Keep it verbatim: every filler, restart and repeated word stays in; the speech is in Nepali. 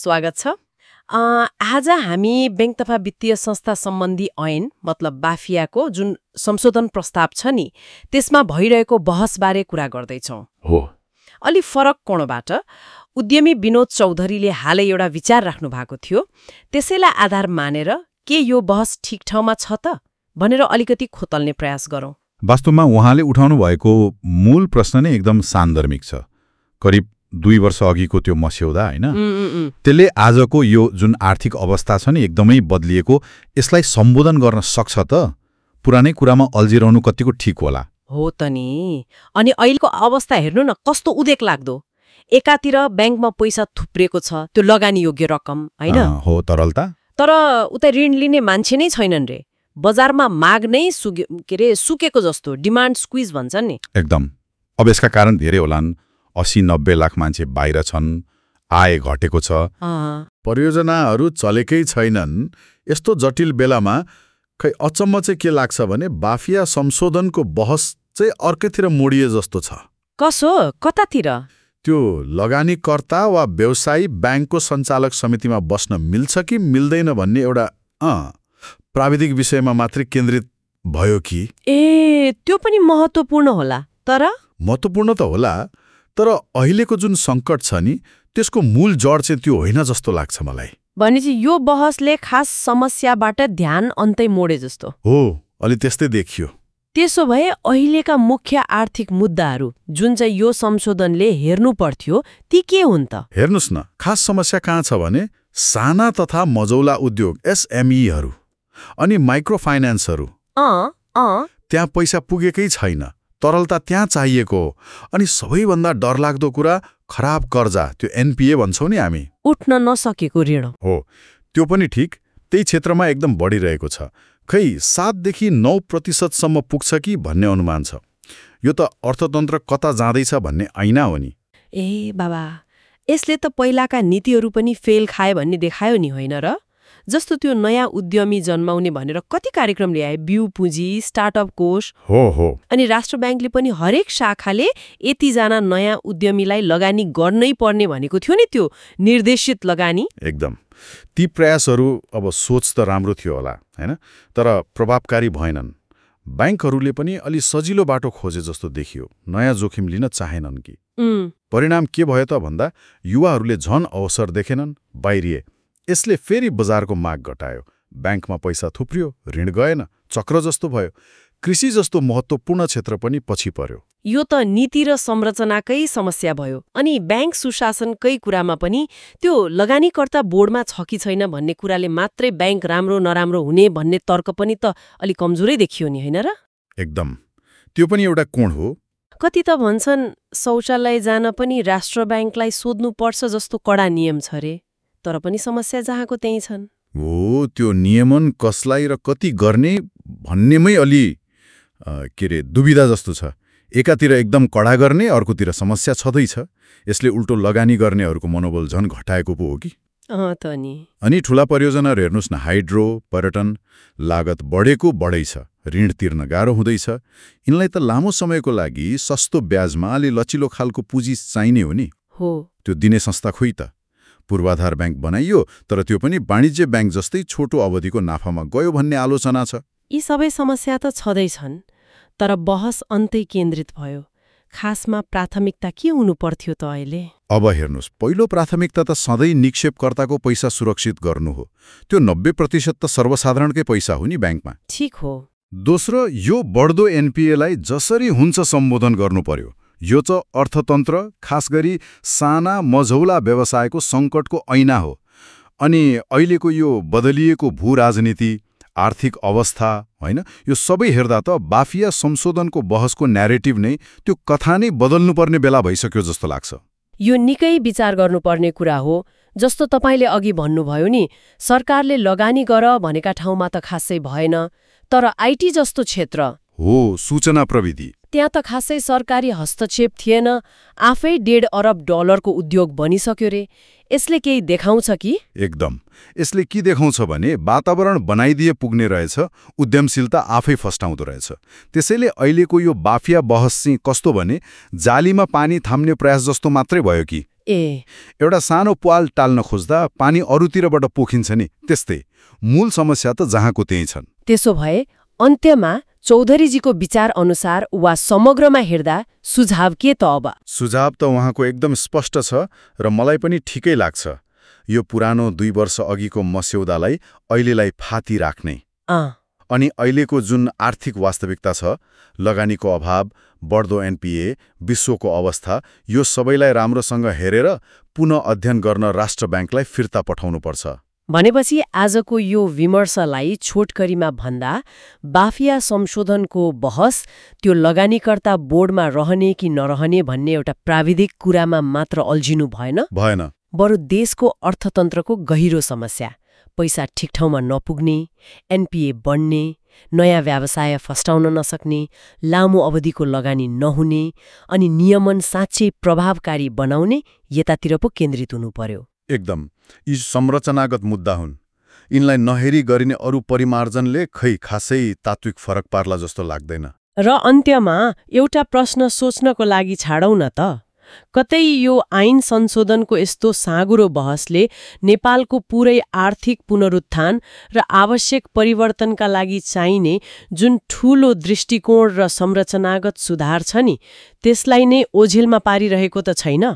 स्वागत छ। अ, आज हामी बैंक तथा वित्तीय संस्था सम्बन्धी ऐन मतलब बाफियाको जुन संशोधन प्रस्ताव छ नि त्यसमा भइरहेको बहसबारे कुरा गर्दैछौँ। हो। अलि फरक कोणबाट उद्यमी विनोद चौधरीले हालै एउटा विचार राख्नु भएको थियो। त्यसैलाई आधार मानेर के यो बहस ठिक ठाउँमा छ त भनेर अलिकति खोतल्ने प्रयास गरौँ। वास्तवमा उहाँले उठाउनु भएको मूल प्रश्न नै एकदम सान्दर्भिक छ। करिब दुई वर्ष अघिको त्यो मस्यौदा होइन, त्यसले आजको यो जुन आर्थिक अवस्था छ नि एकदमै बदलिएको, यसलाई सम्बोधन गर्न सक्छ त? पुरानै कुरामा अल्झिरहनु कतिको ठिक होला? हो त नि। अनि अहिलेको अवस्था हेर्नु न कस्तो उदेक लाग्दो। एकातिर ब्याङ्कमा पैसा थुप्रिएको छ, त्यो लगानी योग्य रकम होइन, हो तरलता, तर उता ऋण लिने मान्छे नै छैनन् रे। बजारमा माग नै सुके के अरे सुकेको जस्तो, डिमान्ड स्क्विज भन्छ नि। एकदम। अब यसका कारण धेरै होलान्। अस्सी नब्बे लाख मान्छे बाहिर छन्, आय घटेको छ, परियोजनाहरू चलेकै छैनन्। यस्तो जटिल बेलामा खै अचम्म चाहिँ के लाग्छ भने बाफिया संशोधनको बहस चाहिँ अर्कैतिर मोडिए जस्तो छ। कसो कतातिर? त्यो लगानीकर्ता वा व्यवसायी ब्याङ्कको सञ्चालक समितिमा बस्न मिल्छ कि मिल्दैन भन्ने एउटा अँ प्राविधिक विषयमा मात्रै केन्द्रित भयो कि? ए त्यो पनि महत्त्वपूर्ण होला। तर महत्त्वपूर्ण त होला, तर अहिलेको जुन सङ्कट छ नि त्यसको मूल जड चाहिँ त्यो होइन जस्तो लाग्छ मलाई। भनेपछि यो बहसले खास समस्याबाट ध्यान अन्तै मोडे जस्तो हो, अलि त्यस्तै देखियो। त्यसो भए अहिलेका मुख्य आर्थिक मुद्दाहरू जुन चाहिँ यो संशोधनले हेर्नु पर्थ्यो ती के हुन् त? हेर्नुस् न, खास समस्या कहाँ छ भने साना तथा मझौला उद्योग एसएमईहरू अनि माइक्रो फाइनेन्सहरू। अँ अँ त्यहाँ पैसा पुगेकै छैन, तरलता त्यहाँ चाहिएको हो। अनि सबैभन्दा डरलाग्दो कुरा खराब कर्जा, त्यो एनपिए भन्छौँ नि हामी, उठ्न नसकेको ऋण हो। त्यो पनि ठिक त्यही क्षेत्रमा एकदम बढिरहेको छ। खै सातदेखि नौ प्रतिशतसम्म पुग्छ कि भन्ने अनुमान छ। यो त अर्थतन्त्र कता जाँदैछ भन्ने ऐना हो नि। ए बाबा, यसले त पहिलाका नीतिहरू पनि फेल खाए भन्ने देखायो नि होइन र? जस्तो त्यो नयाँ उद्यमी जन्माउने भनेर कति कार्यक्रम ल्याए, बिउ पुँजी, स्टार्टअप कोष। हो हो। अनि राष्ट्र ब्याङ्कले पनि हरेक शाखाले यतिजना नयाँ उद्यमीलाई लगानी गर्नै पर्ने भनेको थियो नि, त्यो निर्देशित लगानी। एकदम। ती प्रयासहरू अब सोच त राम्रो थियो होला होइन, तर प्रभावकारी भएनन्। ब्याङ्कहरूले पनि अलि सजिलो बाटो खोजे जस्तो देखियो, नयाँ जोखिम लिन चाहेनन् कि। परिणाम के भयो त भन्दा युवाहरूले झन अवसर देखेनन्, बाहिरिए। यसले फेरि बजारको माग घटायो, ब्याङ्कमा पैसा थुप्रियो, ऋण गएन, चक्र जस्तो भयो। कृषि जस्तो महत्त्वपूर्ण क्षेत्र पनि पछि पर्यो। यो त नीति र संरचनाकै समस्या भयो। अनि ब्याङ्क सुशासनकै कुरामा पनि त्यो लगानीकर्ता बोर्डमा छ कि छैन भन्ने कुराले मात्रै ब्याङ्क राम्रो नराम्रो हुने भन्ने तर्क पनि त अलि कमजोरै देखियो नि होइन र? एकदम। त्यो पनि एउटा कोण हो। कति त भन्छन् शौचालय जान पनि राष्ट्र ब्याङ्कलाई सोध्नुपर्छ जस्तो कडा नियम छ रे। तर पनि समस्या जहाँको त्यही छन्। हो, त्यो नियमन कसलाई र कति गर्ने भन्नेमै अलि के अरे दुविधा जस्तो छ। एकातिर एकदम कडा गर्ने, अर्कोतिर समस्या छँदैछ। यसले उल्टो लगानी गर्नेहरूको मनोबल झन घटाएको पो हो कि? अँ त नि। अनि ठुला परियोजनाहरू हेर्नुहोस् न, हाइड्रो, पर्यटन, लागत बढेको बढै छ, ऋण तिर्न गाह्रो हुँदैछ। यिनलाई त लामो समयको लागि सस्तो ब्याजमा अलि लचिलो खालको पुँजी चाहिने हो नि। हो। त्यो दिने संस्था खोइ त। पूर्वाधार ब्याङ्क बनाइयो, तर त्यो पनि वाणिज्य ब्याङ्क जस्तै छोटो अवधिको नाफामा गयो भन्ने आलोचना छ। यी सबै समस्या त छँदैछन्, तर बहस अन्तै केन्द्रित भयो। खासमा प्राथमिकता के हुनु पर्थ्यो त अहिले? अब हेर्नुहोस्, पहिलो प्राथमिकता त सधैँ निक्षेपकर्ताको पैसा सुरक्षित गर्नु हो। त्यो नब्बे प्रतिशत त सर्वसाधारणकै पैसा हो नि ब्याङ्कमा। ठिक हो। दोस्रो, यो बढ्दो एनपिएलाई जसरी हुन्छ सम्बोधन गर्नु पर्यो। यो त अर्थतन्त्र, खास गरी साना मझौला व्यवसायको सङ्कटको ऐना हो। अनि अहिलेको यो बदलिएको भू राजनीति, आर्थिक अवस्था होइन, यो सबै हेर्दा त बाफिया संशोधनको बहसको न्यारेटिभ नै, त्यो कथा नै बदल्नुपर्ने बेला भइसक्यो जस्तो लाग्छ। यो निकै विचार गर्नुपर्ने कुरा हो। जस्तो तपाईँले अघि भन्नुभयो नि, सरकारले लगानी गर भनेका ठाउँमा त खासै भएन, तर आइटी जस्तो क्षेत्र हो, सूचना प्रविधि, त्यहाँ त खासै सरकारी हस्तक्षेप थिएन, आफै डेढ अरब डलरको उद्योग बनिसक्यो रे। यसले केही देखाउँछ कि? एकदम। यसले के देखाउँछ भने वातावरण बनाइदिए पुग्ने रहेछ, उद्यमशीलता आफै फस्टाउँदो रहेछ। त्यसैले अहिलेको यो बाफिया बहस चाहिँ कस्तो भने जालीमा पानी थाम्ने प्रयास जस्तो मात्रै भयो कि? ए एउटा सानो प्वाल टाल्न खोज्दा पानी अरूतिरबाट पोखिन्छ नि, त्यस्तै मूल समस्या त जहाँको त्यही छन्। त्यसो भए अन्त्यमा चौधरीजीको विचार अनुसार वा समग्रमा हेर्दा सुझाव के त अब? सुझाव त उहाँको एकदम स्पष्ट छ र मलाई पनि ठिकै लाग्छ। यो पुरानो दुई वर्ष अघिको मस्यौदालाई अहिलेलाई फाती राख्ने अँ अनि अहिलेको जुन आर्थिक वास्तविकता छ, लगानीको अभाव, बढ्दो एनपिए, विश्वको अवस्था, यो सबैलाई राम्रोसँग हेरेर पुनः अध्ययन गर्न राष्ट्र ब्याङ्कलाई फिर्ता पठाउनुपर्छ। भनेपछि आजको यो विमर्शलाई छोटकरीमा भन्दा बाफिया संशोधनको बहस त्यो लगानीकर्ता बोर्डमा रहने कि नरहने भन्ने एउटा प्राविधिक कुरामा मात्र अल्झिनु भएन भएन बरु देशको अर्थतन्त्रको गहिरो समस्या, पैसा ठिक ठाउँमा नपुग्ने, एनपिए बढ्ने, नयाँ व्यवसाय फस्टाउन नसक्ने, लामो अवधिको लगानी नहुने अनि नियमन साँच्चै प्रभावकारी बनाउने यतातिर पो केन्द्रित हुनु पर्यो। एकदम यी संरचनागत मुद्दा हुन्। यिनलाई नहेरी गरिने अरू परिमार्जनले खै खासै तात्विक फरक पार्ला जस्तो लाग्दैन। र अन्त्यमा एउटा प्रश्न सोच्नको लागि छाडौँ न त, कतै यो ऐन संशोधनको यस्तो साँगुरो बहसले नेपालको पुरै आर्थिक पुनरुत्थान र आवश्यक परिवर्तनका लागि चाहिने जुन ठूलो दृष्टिकोण र संरचनागत सुधार छ नि, त्यसलाई नै ओझेलमा पारिरहेको त छैन?